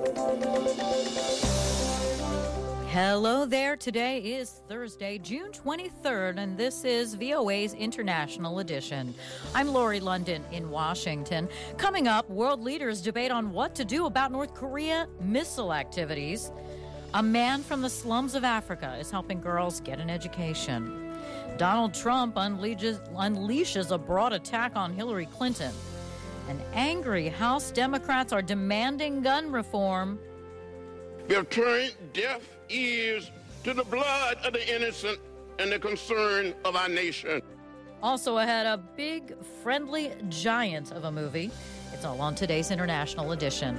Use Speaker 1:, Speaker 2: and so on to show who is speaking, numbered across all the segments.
Speaker 1: Hello there. Today is Thursday, June 23rd, and this is VOA's International Edition. I'm Lori London in Washington. Coming up, world leaders debate on what to do about North Korea missile activities. A man from the slums of Africa is helping girls get an education. Donald Trump unleashes a broad attack on Hillary Clinton. And angry House Democrats are demanding gun reform.
Speaker 2: We have turned deaf ears to the blood of the innocent and the concern of our nation.
Speaker 1: Also ahead, a big, friendly giant of a movie. It's all on today's International Edition.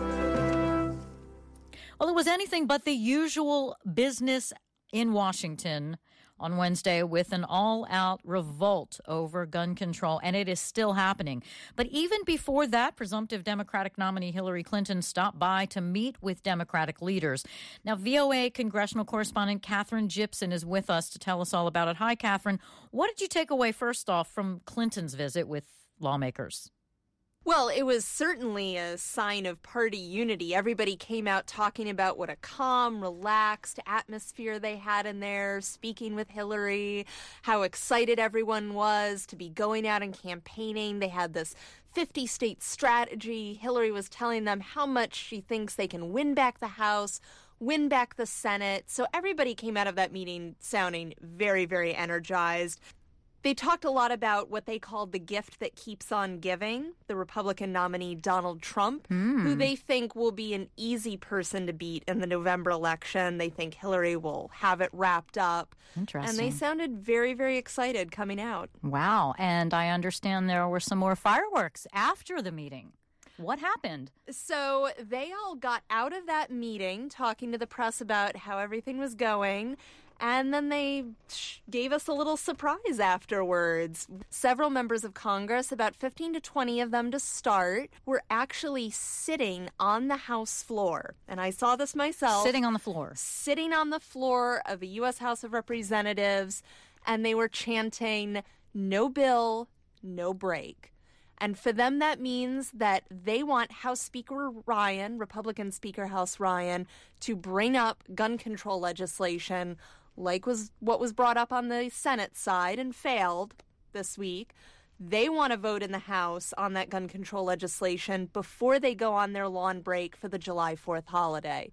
Speaker 1: Well, it was anything but the usual business in Washington on Wednesday with an all-out revolt over gun control, and it is still happening. But even before that, presumptive Democratic nominee Hillary Clinton stopped by to meet with Democratic leaders. Now, VOA congressional correspondent Catherine Gibson is with us to tell us all about it. Hi, Catherine. What did you take away, first off, from Clinton's visit with lawmakers?
Speaker 3: Well, it was certainly a sign of party unity. Everybody came out talking about what a calm, relaxed atmosphere they had in there, speaking with Hillary, how excited everyone was to be going out and campaigning. They had this 50-state strategy. Hillary was telling them how much she thinks they can win back the House, win back the Senate. So everybody came out of that meeting sounding very, very energized. They talked a lot about what they called the gift that keeps on giving, the Republican nominee Donald Trump, who they think will be an easy person to beat in the November election. They think Hillary will have it wrapped up.
Speaker 1: Interesting.
Speaker 3: And they sounded very, very excited coming out.
Speaker 1: Wow. And I understand there were some more fireworks after the meeting. What happened?
Speaker 3: So they all got out of that meeting talking to the press about how everything was going. And then they gave us a little surprise afterwards. Several members of Congress, about 15 to 20 of them to start, were actually sitting on the House floor. And I saw this myself.
Speaker 1: Sitting on the floor.
Speaker 3: Sitting on the floor of the U.S. House of Representatives. And they were chanting, "No bill, no break." And for them, that means that they want House Speaker Ryan, Republican Speaker House Ryan, to bring up gun control legislation like what was brought up on the Senate side and failed this week. They want to vote in the House on that gun control legislation before they go on their lawn break for the July 4th holiday.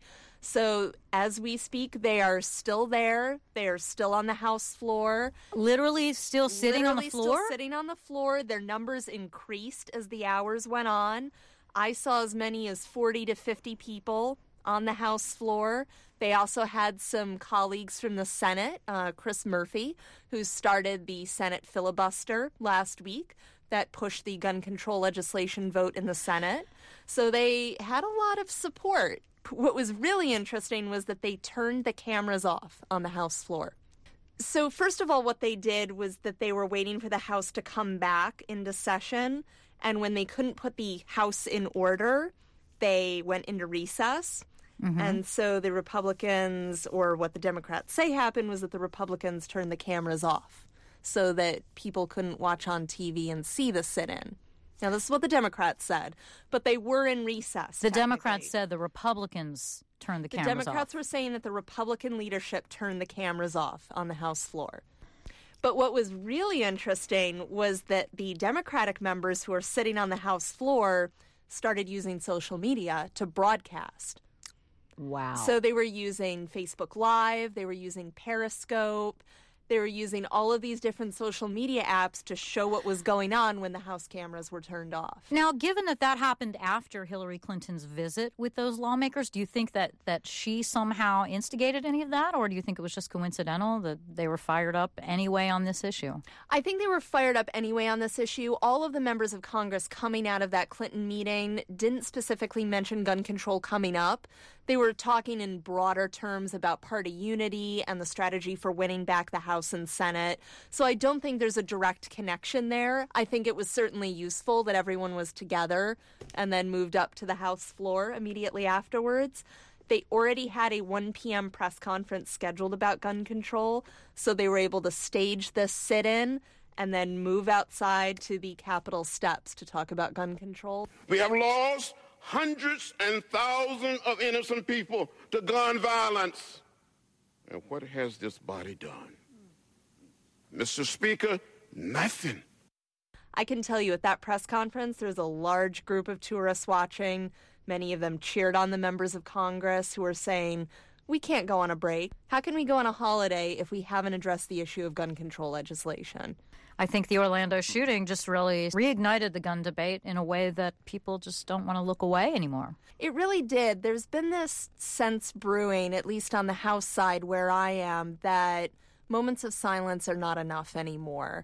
Speaker 3: So as we speak, they are still there. They are still on the House floor.
Speaker 1: Literally still sitting on the floor?
Speaker 3: Still sitting on the floor. Their numbers increased as the hours went on. I saw as many as 40 to 50 people on the House floor. They also had some colleagues from the Senate, Chris Murphy, who started the Senate filibuster last week that pushed the gun control legislation vote in the Senate. So they had a lot of support. What was really interesting was that they turned the cameras off on the House floor. So first of all, what they did was that they were waiting for the House to come back into session. And when they couldn't put the House in order, they went into recess. And so the Republicans, or what the Democrats say happened, was that the Republicans turned the cameras off so that people couldn't watch on TV and see the sit-in. Now, this is what the Democrats said, but they were in recess.
Speaker 1: The Democrats said the Republicans turned the cameras off.
Speaker 3: The Democrats were saying that the Republican leadership turned the cameras off on the House floor. But what was really interesting was that the Democratic members who are sitting on the House floor started using social media to broadcast.
Speaker 1: Wow.
Speaker 3: So they were using Facebook Live, they were using Periscope, they were using all of these different social media apps to show what was going on when the House cameras were turned off.
Speaker 1: Now, given that that happened after Hillary Clinton's visit with those lawmakers, do you think that she somehow instigated any of that, or do you think it was just coincidental that they were fired up anyway on this issue?
Speaker 3: I think they were fired up anyway on this issue. All of the members of Congress coming out of that Clinton meeting didn't specifically mention gun control coming up. They were talking in broader terms about party unity and the strategy for winning back the House and Senate. So I don't think there's a direct connection there. I think it was certainly useful that everyone was together and then moved up to the House floor immediately afterwards. They already had a 1 p.m. press conference scheduled about gun control, so they were able to stage this sit-in and then move outside to the Capitol steps to talk about gun control.
Speaker 2: We have laws hundreds and thousands of innocent people to gun violence. And what has this body done? Mr. Speaker, nothing.
Speaker 3: I can tell you at that press conference, there's a large group of tourists watching. Many of them cheered on the members of Congress who were saying, we can't go on a break. How can we go on a holiday if we haven't addressed the issue of gun control legislation?
Speaker 1: I think the Orlando shooting just really reignited the gun debate in a way that people just don't want to look away anymore.
Speaker 3: It really did. There's been this sense brewing, at least on the House side where I am, that moments of silence are not enough anymore.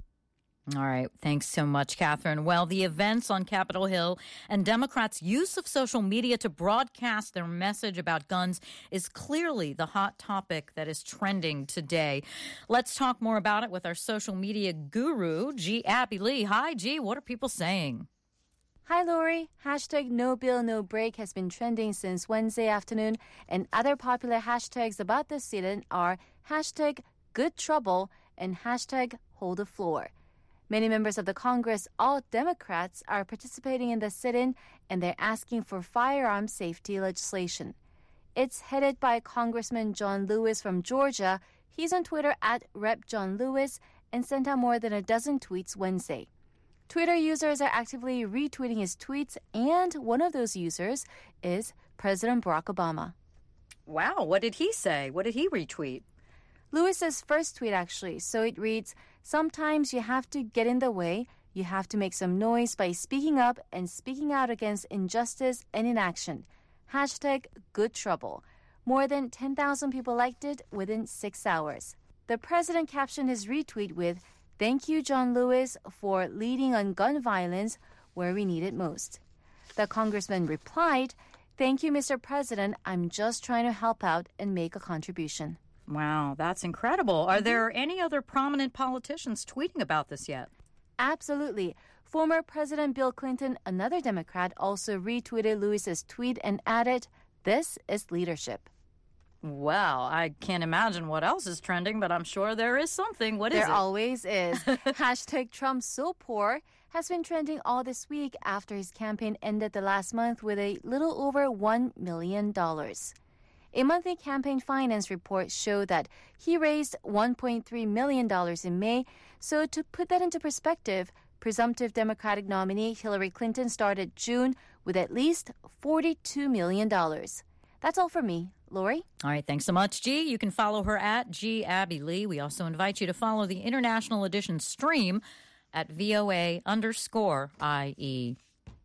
Speaker 1: All right. Thanks so much, Catherine. Well, the events on Capitol Hill and Democrats' use of social media to broadcast their message about guns is clearly the hot topic that is trending today. Let's talk more about it with our social media guru, G. Abby Lee. Hi, G. What are people saying?
Speaker 4: Hi, Lori. Hashtag No Bill, No Break has been trending since Wednesday afternoon, and other popular hashtags about this sit-in are hashtag Good Trouble and hashtag Hold the Floor. Many members of the Congress, all Democrats, are participating in the sit-in, and they're asking for firearm safety legislation. It's headed by Congressman John Lewis from Georgia. He's on Twitter at Rep. John Lewis and sent out more than a dozen tweets Wednesday. Twitter users are actively retweeting his tweets, and one of those users is President Barack Obama.
Speaker 1: Wow, what did he say? What did he retweet?
Speaker 4: Lewis's first tweet, actually. So it reads, sometimes you have to get in the way. You have to make some noise by speaking up and speaking out against injustice and inaction. Hashtag Good Trouble. More than 10,000 people liked it within 6 hours. The president captioned his retweet with, thank you, John Lewis, for leading on gun violence where we need it most. The congressman replied, thank you, Mr. President. I'm just trying to help out and make a contribution.
Speaker 1: Wow, that's incredible. Are there any other prominent politicians tweeting about this yet?
Speaker 4: Absolutely. Former President Bill Clinton, another Democrat, also retweeted Lewis's tweet and added, this is leadership.
Speaker 1: Well, I can't imagine what else is trending, but I'm sure there is something. What is it?
Speaker 4: There always is. Hashtag Trump so poor has been trending all this week after his campaign ended the last month with a little over $1 million. A monthly campaign finance report showed that he raised $1.3 million in May. So to put that into perspective, presumptive Democratic nominee Hillary Clinton started June with at least $42 million. That's all from me. Lori?
Speaker 1: All right, thanks so much, G. You can follow her at G. Abby Lee. We also invite you to follow the International Edition stream at VOA_IE.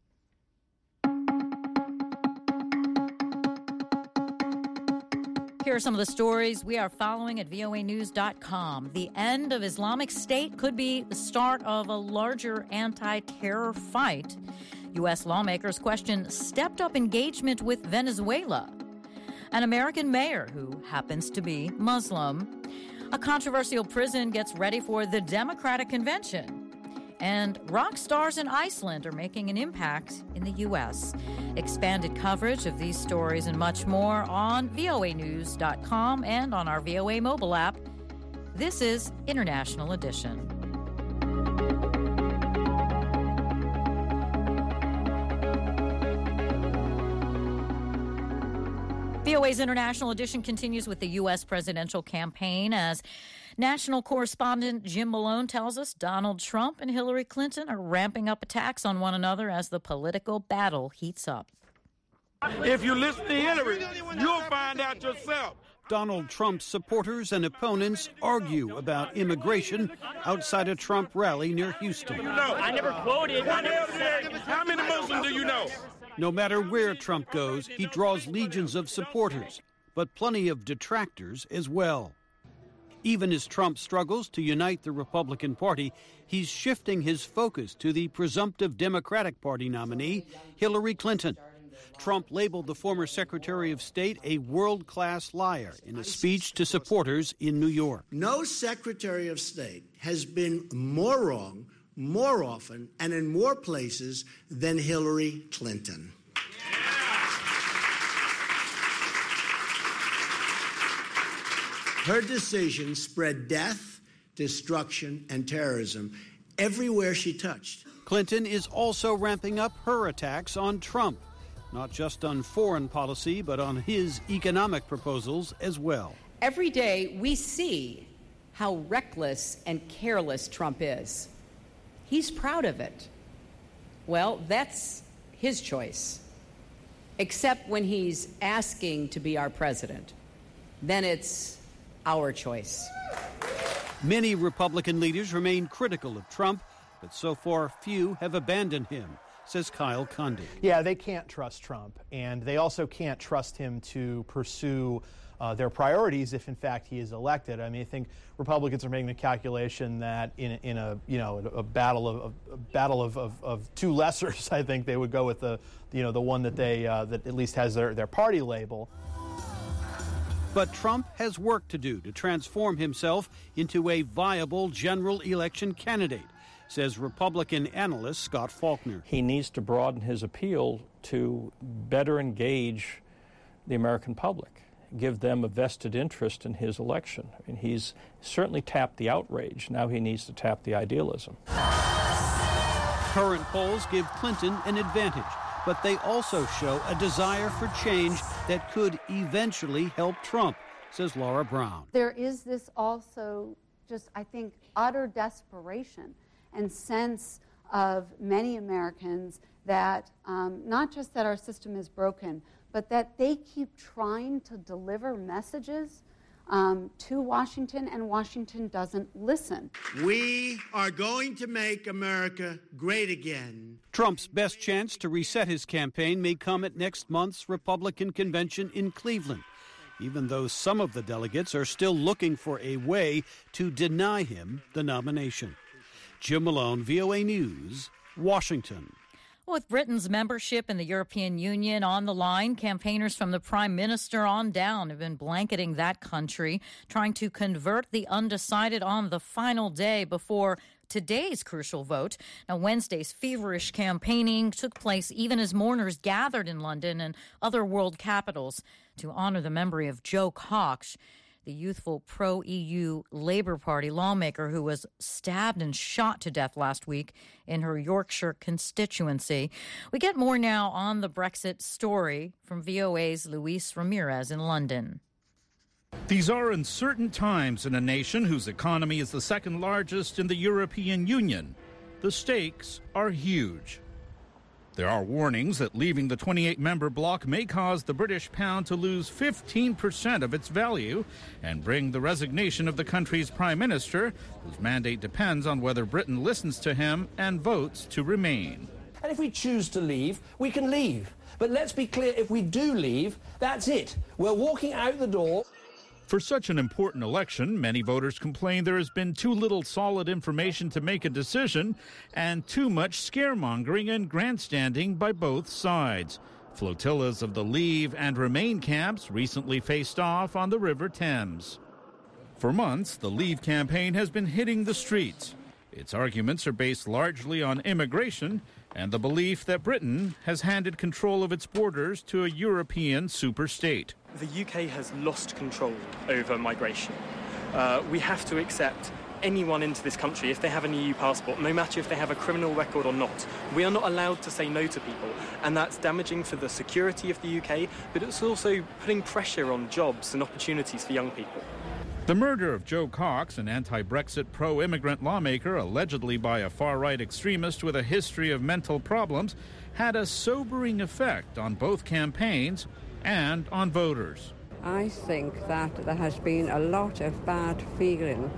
Speaker 1: Here are some of the stories we are following at voanews.com. The end of Islamic State could be the start of a larger anti-terror fight. U.S. lawmakers question stepped-up engagement with Venezuela. An American mayor who happens to be Muslim. A controversial prison gets ready for the Democratic Convention. And rock stars in Iceland are making an impact in the U.S. Expanded coverage of these stories and much more on voanews.com and on our VOA mobile app. This is International Edition. VOA's International Edition continues with the U.S. presidential campaign as national correspondent Jim Malone tells us Donald Trump and Hillary Clinton are ramping up attacks on one another as the political battle heats up.
Speaker 5: If you listen to Hillary, you'll find out yourself.
Speaker 6: Donald Trump's supporters and opponents argue about immigration outside a Trump rally near Houston.
Speaker 5: No,
Speaker 7: I never quoted.
Speaker 5: How many Muslims do you know?
Speaker 6: No matter where Trump goes, he draws legions of supporters, but plenty of detractors as well. Even as Trump struggles to unite the Republican Party, he's shifting his focus to the presumptive Democratic Party nominee, Hillary Clinton. Trump labeled the former Secretary of State a world-class liar in a speech to supporters in New York.
Speaker 8: No Secretary of State has been more wrong, more often, and in more places than Hillary Clinton. Her decisions spread death, destruction, and terrorism everywhere she touched.
Speaker 6: Clinton is also ramping up her attacks on Trump. not just on foreign policy, but on his economic proposals as well.
Speaker 7: Every day we see how reckless and careless Trump is. He's proud of it. Well, that's his choice. Except when he's asking to be our president. Then it's our choice.
Speaker 6: Many Republican leaders remain critical of Trump, but so far few have abandoned him, says Kyle Conde.
Speaker 9: Yeah, they can't trust Trump, and they also can't trust him to pursue their priorities if, in fact, he is elected. I mean, I think Republicans are making the calculation that in a battle of two lessers, I think they would go with the one that that at least has their party label.
Speaker 6: But Trump has work to do to transform himself into a viable general election candidate, says Republican analyst Scott Faulkner.
Speaker 10: He needs to broaden his appeal to better engage the American public, give them a vested interest in his election. I mean, he's certainly tapped the outrage. Now he needs to tap the idealism.
Speaker 6: Current polls give Clinton an advantage, but they also show a desire for change that could eventually help Trump, says Laura Brown.
Speaker 11: There is this also just, I think, utter desperation and sense of many Americans that not just that our system is broken, but that they keep trying to deliver messages to Washington, and Washington doesn't listen.
Speaker 8: We are going to make America great again.
Speaker 6: Trump's best chance to reset his campaign may come at next month's Republican convention in Cleveland, even though some of the delegates are still looking for a way to deny him the nomination. Jim Malone, VOA News, Washington.
Speaker 1: With Britain's membership in the European Union on the line, campaigners from the Prime Minister on down have been blanketing that country, trying to convert the undecided on the final day before today's crucial vote. Now, Wednesday's feverish campaigning took place even as mourners gathered in London and other world capitals to honor the memory of Jo Cox, the youthful pro-EU Labour Party lawmaker who was stabbed and shot to death last week in her Yorkshire constituency. We get more now on the Brexit story from VOA's Luis Ramirez in London.
Speaker 12: These are uncertain times in a nation whose economy is the second largest in the European Union. The stakes are huge. There are warnings that leaving the 28-member bloc may cause the British pound to lose 15% of its value and bring the resignation of the country's prime minister, whose mandate depends on whether Britain listens to him and votes to remain.
Speaker 13: And if we choose to leave, we can leave. But let's be clear, if we do leave, that's it. We're walking out the door.
Speaker 12: For such an important election, many voters complain there has been too little solid information to make a decision and too much scaremongering and grandstanding by both sides. Flotillas of the Leave and Remain camps recently faced off on the River Thames. For months, the Leave campaign has been hitting the streets. Its arguments are based largely on immigration and the belief that Britain has handed control of its borders to a European superstate.
Speaker 14: The UK has lost control over migration. We have to accept anyone into this country if they have an EU passport, no matter if they have a criminal record or not. We are not allowed to say no to people, and that's damaging for the security of the UK, but it's also putting pressure on jobs and opportunities for young people.
Speaker 12: The murder of Jo Cox, an anti-Brexit pro-immigrant lawmaker allegedly by a far-right extremist with a history of mental problems, had a sobering effect on both campaigns and on voters.
Speaker 15: I think that there has been a lot of bad feeling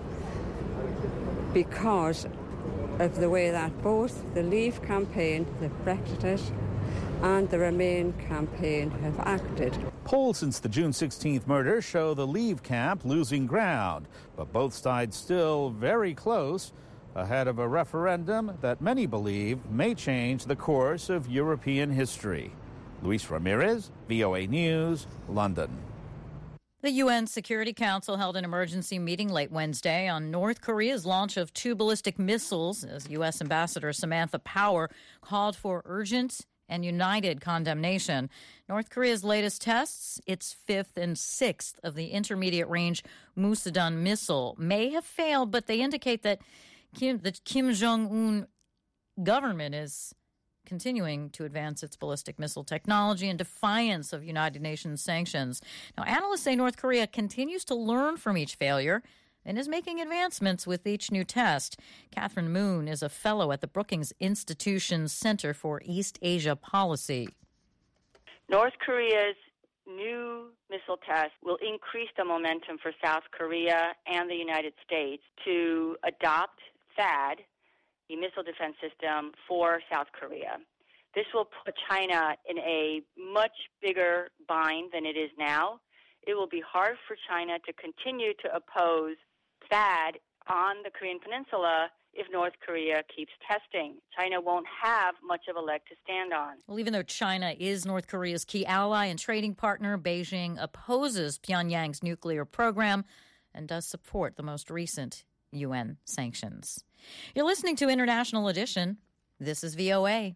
Speaker 15: because of the way that both the Leave campaign, the Brexiters, and the Remain campaign have acted.
Speaker 12: Polls since the June 16th murder show the Leave camp losing ground, but both sides still very close, ahead of a referendum that many believe may change the course of European history. Luis Ramirez, VOA News, London.
Speaker 1: The UN Security Council held an emergency meeting late Wednesday on North Korea's launch of 2 ballistic missiles, as U.S. Ambassador Samantha Power called for urgent and united condemnation. North Korea's latest tests, its 5th and 6th of the intermediate-range Musadun missile, may have failed, but they indicate that the Kim Jong-un government is continuing to advance its ballistic missile technology in defiance of United Nations sanctions. Now, analysts say North Korea continues to learn from each failure and is making advancements with each new test. Catherine Moon is a fellow at the Brookings Institution's Center for East Asia Policy.
Speaker 16: North Korea's new missile test will increase the momentum for South Korea and the United States to adopt THAAD, the missile defense system, for South Korea. This will put China in a much bigger bind than it is now. It will be hard for China to continue to oppose THAAD on the Korean Peninsula if North Korea keeps testing. China won't have much of a leg to stand on.
Speaker 1: Well, even though China is North Korea's key ally and trading partner, Beijing opposes Pyongyang's nuclear program and does support the most recent UN sanctions. You're listening to International Edition. This is VOA.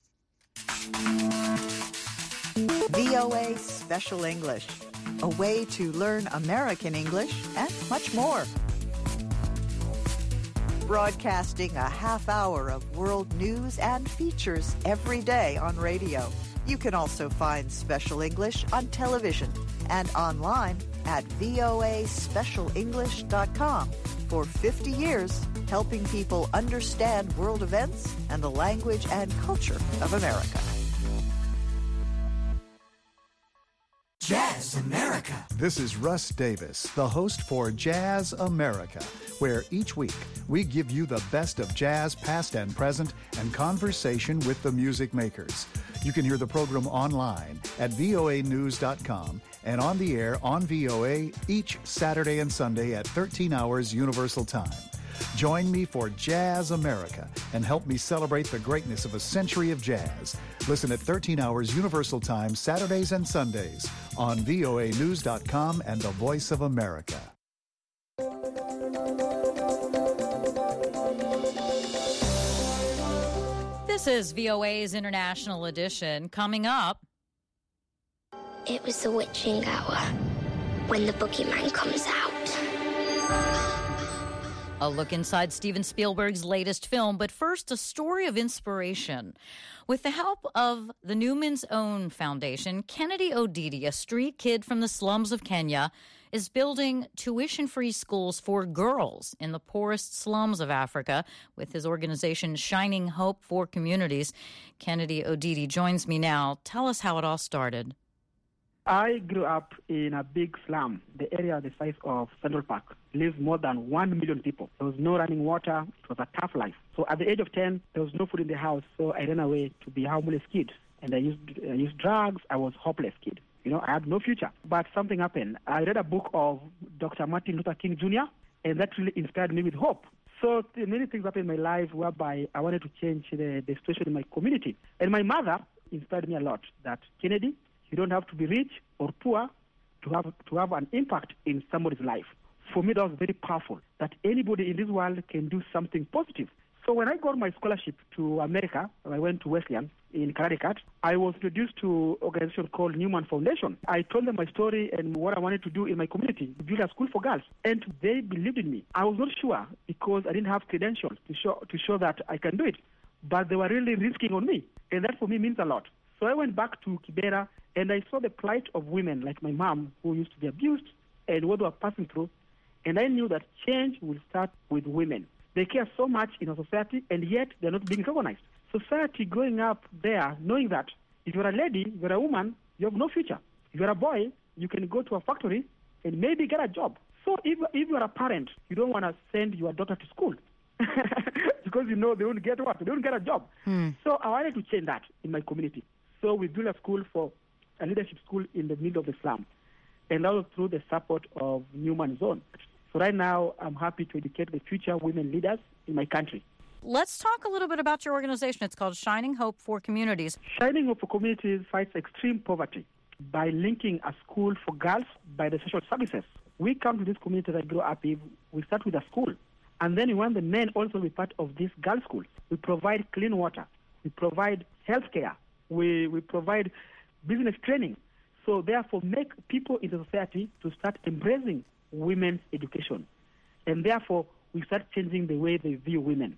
Speaker 17: VOA Special English, a way to learn American English and much more. Broadcasting a half hour of world news and features every day on radio. You can also find Special English on television and online at voaspecialenglish.com. For 50 years, helping people understand world events and the language and culture of America.
Speaker 18: Jazz America. This is Russ Davis, the host for Jazz America, where each week we give you the best of jazz past and present and conversation with the music makers. You can hear the program online at voanews.com and on the air on VOA each Saturday and Sunday at 13 hours Universal Time. Join me for Jazz America and help me celebrate the greatness of a century of jazz. Listen at 13 hours Universal Time Saturdays and Sundays on voanews.com and the Voice of America.
Speaker 1: This is VOA's International Edition. Coming up,
Speaker 19: it was the witching hour when the boogeyman comes out.
Speaker 1: a look inside Steven Spielberg's latest film, but first, a story of inspiration. With the help of the Newman's Own Foundation, Kennedy Odidi, a street kid from the slums of Kenya, is building tuition-free schools for girls in the poorest slums of Africa with his organization Shining Hope for Communities. Kennedy Odidi joins me now. Tell us how it all started.
Speaker 20: I grew up in a big slum, the area the size of Central Park. Lives more than 1 million people. There was no running water. It was a tough life. So at the age of 10, there was no food in the house, so I ran away to be a homeless kid. And I used drugs. I was a hopeless kid. You know, I had no future. But something happened. I read a book of Dr. Martin Luther King Jr., and that really inspired me with hope. So many things happened in my life whereby I wanted to change the situation in my community. And my mother inspired me a lot that, Kennedy, you don't have to be rich or poor to have an impact in somebody's life. For me, that was very powerful, that anybody in this world can do something positive. So when I got my scholarship to America, I went to Wesleyan in Connecticut, I was introduced to an organization called Newman Foundation. I told them my story and what I wanted to do in my community, build a school for girls. And they believed in me. I was not sure because I didn't have credentials to show that I can do it. But they were really risking on me. And that for me means a lot. So I went back to Kibera and I saw the plight of women like my mom who used to be abused and what they were passing through. And I knew that change will start with women. They care so much in our society, and yet they're not being recognized. Society growing up there, knowing that if you're a lady, you're a woman, you have no future. If you're a boy, you can go to a factory and maybe get a job. So if you're a parent, you don't want to send your daughter to school because you know they won't get what? They don't get a job. So I wanted to change that in my community. So we built a leadership school in the middle of the slum. And that was through the support of Newman's Own. So right now, I'm happy to educate the future women leaders in my country.
Speaker 1: Let's talk a little bit about your organization. It's called Shining Hope for Communities.
Speaker 20: Shining Hope for Communities fights extreme poverty by linking a school for girls by the social services. We come to this community that I grew up in. We start with a school. And then we want the men also to be part of this girls' school. We provide clean water. We provide health care. We provide business training. So therefore, make people in the society to start embracing women's education. And therefore, we start changing the way they view women.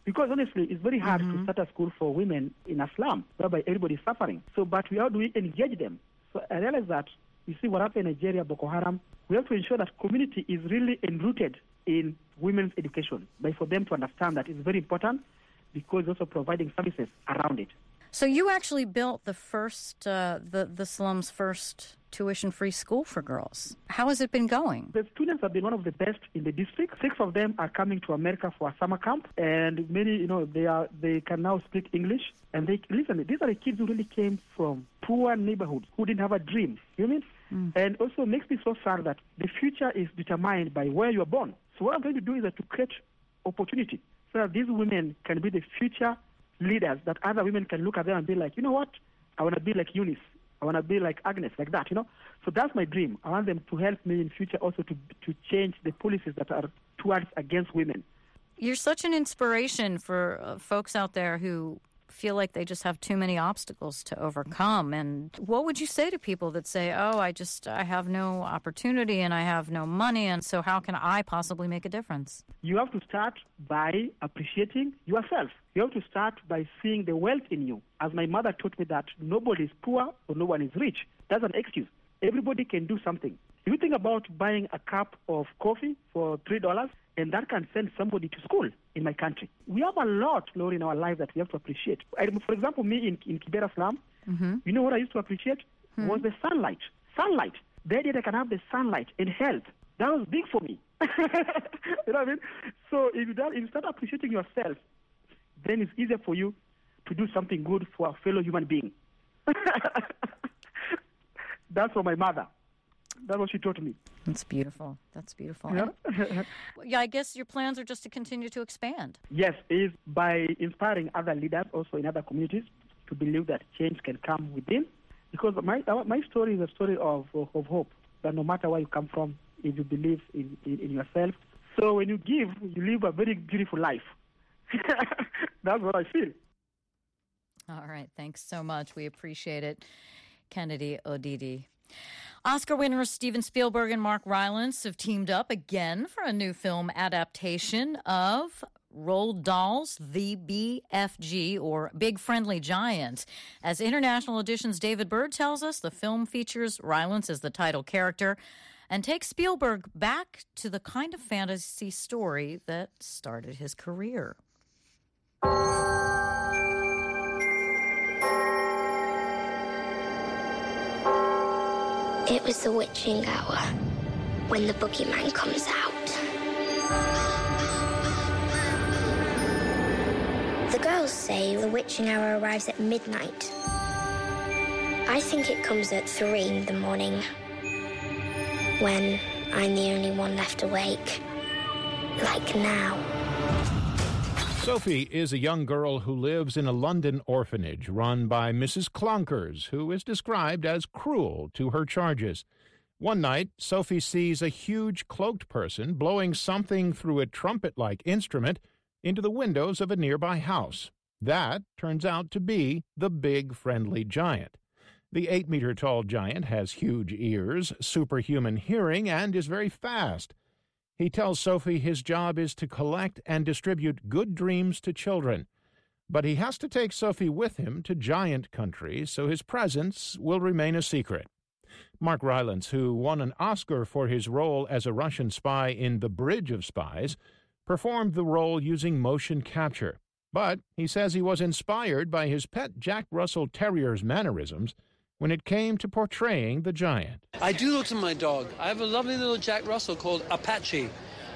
Speaker 20: Because honestly, it's very hard to start a school for women in a slum, whereby everybody is suffering. So, but how do we engage them? So I realized that, you see what happened in Nigeria, Boko Haram, we have to ensure that community is really enrooted in women's education, but for them to understand that it's very important, because also providing services around it.
Speaker 1: So you actually built the first, the slum's first tuition-free school for girls. How has it been going?
Speaker 20: The students have been one of the best in the district. 6 of them are coming to America for a summer camp, and many, they can now speak English. And these are the kids who really came from poor neighborhoods, who didn't have a dream. You know what I mean? And also makes me so sad that the future is determined by where you are born. So what I'm going to do is to create opportunity so that these women can be the future leaders, that other women can look at them and be like, you know what, I want to be like Eunice. I want to be like Agnes, like that, So that's my dream. I want them to help me in future also to change the policies that are towards against women.
Speaker 1: You're such an inspiration for folks out there who feel like they just have too many obstacles to overcome. And what would you say to people that say, I have no opportunity and I have no money, and so how can I possibly make a difference? You have to start by appreciating yourself. You have to start by seeing the wealth in you. As my mother taught me that nobody is poor or no one is rich. That's an excuse. Everybody can do something. If you think about buying a cup of coffee for $3, and that can send somebody to school in my country. We have a lot, Lori, in our life that we have to appreciate. For example, me in Kibera slum, you know what I used to appreciate? Was the sunlight. Sunlight. The idea that I can have the sunlight and health. That was big for me. You know what I mean? So if you start appreciating yourself, then it's easier for you to do something good for a fellow human being. That's from my mother. That's what she taught me. That's beautiful.
Speaker 20: Yeah.
Speaker 1: Yeah, I guess your plans are just to continue to expand.
Speaker 20: Yes, it's by inspiring other leaders also in other communities to believe that change can come within. Because my story is a story of hope, that no matter where you come from, if you believe in yourself. So when you give, you live a very beautiful life. That's what I feel.
Speaker 1: All right. Thanks so much. We appreciate it. Kennedy Odidi. Oscar winners Steven Spielberg and Mark Rylance have teamed up again for a new film adaptation of Roald Dahl's The BFG, or Big Friendly Giant. As International Edition's David Bird tells us, the film features Rylance as the title character and takes Spielberg back to the kind of fantasy story that started his career.
Speaker 19: It was the witching hour, when the boogeyman comes out. The girls say the witching hour arrives at midnight. I think it comes at 3 in the morning, when I'm the only one left awake, like now.
Speaker 21: Sophie is a young girl who lives in a London orphanage run by Mrs. Clonkers, who is described as cruel to her charges. One night, Sophie sees a huge cloaked person blowing something through a trumpet-like instrument into the windows of a nearby house. That turns out to be the Big Friendly Giant. The 8-meter-tall giant has huge ears, superhuman hearing, and is very fast. He tells Sophie his job is to collect and distribute good dreams to children. But he has to take Sophie with him to giant country, so his presence will remain a secret. Mark Rylance, who won an Oscar for his role as a Russian spy in The Bridge of Spies, performed the role using motion capture. But he says he was inspired by his pet Jack Russell Terrier's mannerisms when it came to portraying the giant.
Speaker 22: I do look to my dog. I have a lovely little Jack Russell called Apache.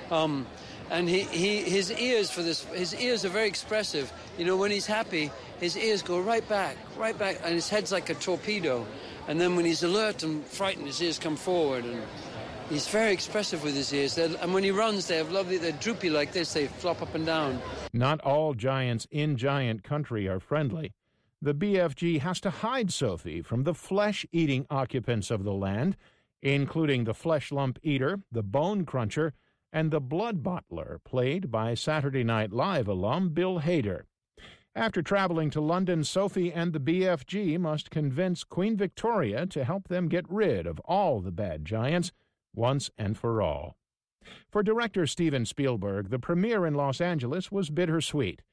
Speaker 22: And his ears are very expressive. You know, when he's happy, his ears go right back, and his head's like a torpedo. And then when he's alert and frightened, his ears come forward, and he's very expressive with his ears. And when he runs, they're droopy like this, they flop up and down.
Speaker 21: Not all giants in giant country are friendly. The BFG has to hide Sophie from the flesh-eating occupants of the land, including the flesh lump eater, the bone cruncher, and the blood bottler, played by Saturday Night Live alum Bill Hader. After traveling to London, Sophie and the BFG must convince Queen Victoria to help them get rid of all the bad giants once and for all. For director Steven Spielberg, the premiere in Los Angeles was bittersweet.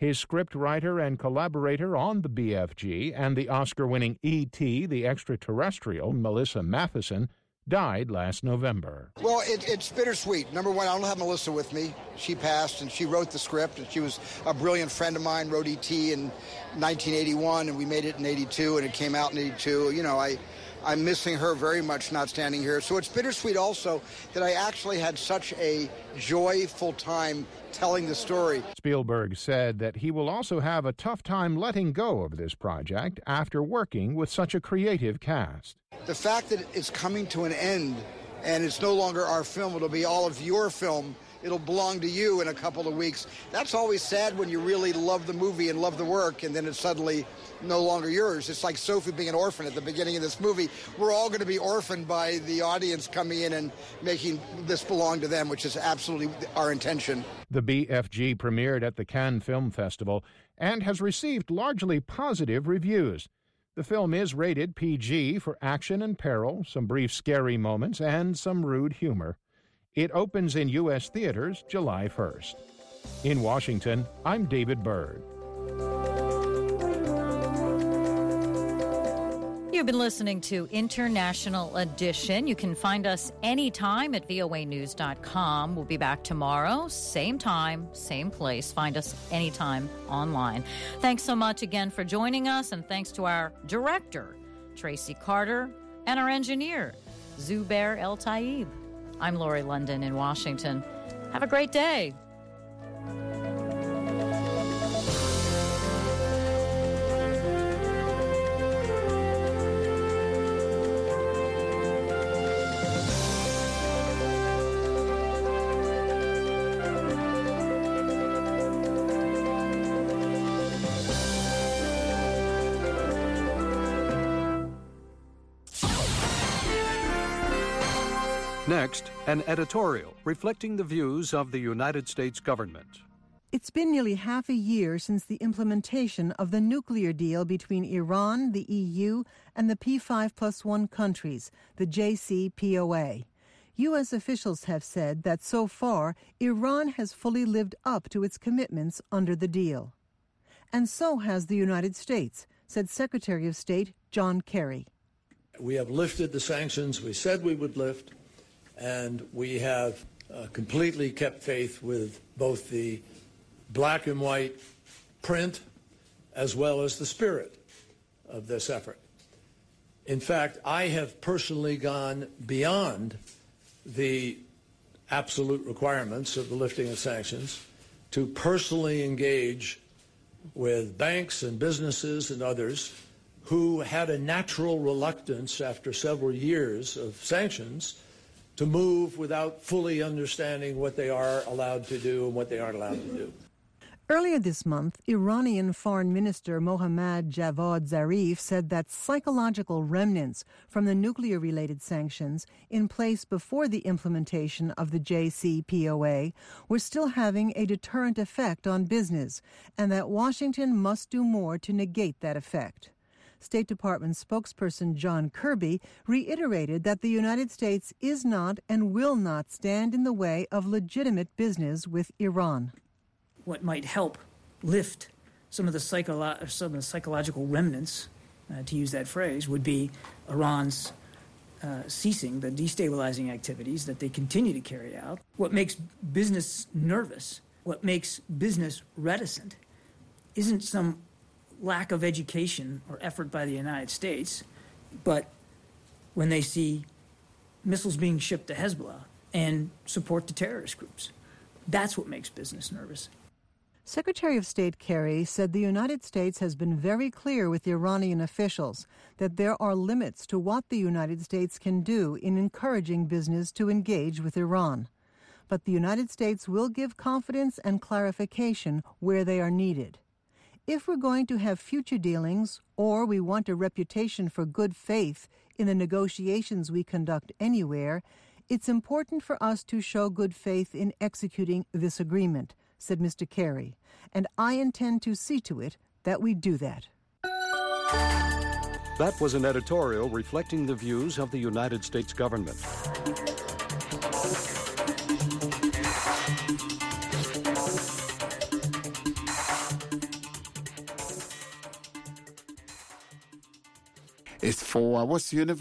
Speaker 21: His scriptwriter and collaborator on the BFG and the Oscar-winning E.T. the Extraterrestrial, Melissa Matheson, died last November.
Speaker 2: Well, it's bittersweet. Number one, I don't have Melissa with me. She passed, and she wrote the script, and she was a brilliant friend of mine, wrote E.T. in 1981, and we made it in 82, and it came out in 82. You know, I'm missing her very much not standing here. So it's bittersweet also that I actually had such a joyful time telling the story.
Speaker 21: Spielberg said that he will also have a tough time letting go of this project after working with such a creative cast.
Speaker 2: The fact that it's coming to an end and it's no longer our film, it'll be all of your film, it'll belong to you in a couple of weeks. That's always sad when you really love the movie and love the work and then it's suddenly no longer yours. It's like Sophie being an orphan at the beginning of this movie. We're all going to be orphaned by the audience coming in and making this belong to them, which is absolutely our intention.
Speaker 21: The BFG premiered at the Cannes Film Festival and has received largely positive reviews. The film is rated PG for action and peril, some brief scary moments, and some rude humor. It opens in U.S. theaters July 1st. In Washington, I'm David Byrd.
Speaker 1: You've been listening to International Edition. You can find us anytime at voanews.com. We'll be back tomorrow, same time, same place. Find us anytime online. Thanks so much again for joining us, and thanks to our director, Tracy Carter, and our engineer, Zubair El Taib. I'm Lori London in Washington. Have a great day.
Speaker 3: Next, an editorial reflecting the views of the United States government.
Speaker 23: It's been nearly half a year since the implementation of the nuclear deal between Iran, the EU, and the P5+1 countries, the JCPOA. U.S. officials have said that so far, Iran has fully lived up to its commitments under the deal. And so has the United States, said Secretary of State John Kerry.
Speaker 24: We have lifted the sanctions we said we would lift, and we have completely kept faith with both the black and white print as well as the spirit of this effort. In fact, I have personally gone beyond the absolute requirements of the lifting of sanctions to personally engage with banks and businesses and others who had a natural reluctance after several years of sanctions to move without fully understanding what they are allowed to do and what they aren't allowed to do.
Speaker 23: Earlier this month, Iranian Foreign Minister Mohammad Javad Zarif said that psychological remnants from the nuclear-related sanctions in place before the implementation of the JCPOA were still having a deterrent effect on business, and that Washington must do more to negate that effect. State Department spokesperson John Kirby reiterated that the United States is not and will not stand in the way of legitimate business with Iran.
Speaker 25: What might help lift some of the psychological remnants, to use that phrase, would be Iran's ceasing the destabilizing activities that they continue to carry out. What makes business nervous, what makes business reticent, isn't some lack of education or effort by the United States, but when they see missiles being shipped to Hezbollah and support to terrorist groups. That's what makes business nervous.
Speaker 23: Secretary of State Kerry said the United States has been very clear with Iranian officials that there are limits to what the United States can do in encouraging business to engage with Iran. But the United States will give confidence and clarification where they are needed. If we're going to have future dealings, or we want a reputation for good faith in the negotiations we conduct anywhere, it's important for us to show good faith in executing this agreement, said Mr. Kerry, and I intend to see to it that we do that.
Speaker 3: That was an editorial reflecting the views of the United States government.
Speaker 4: for what's the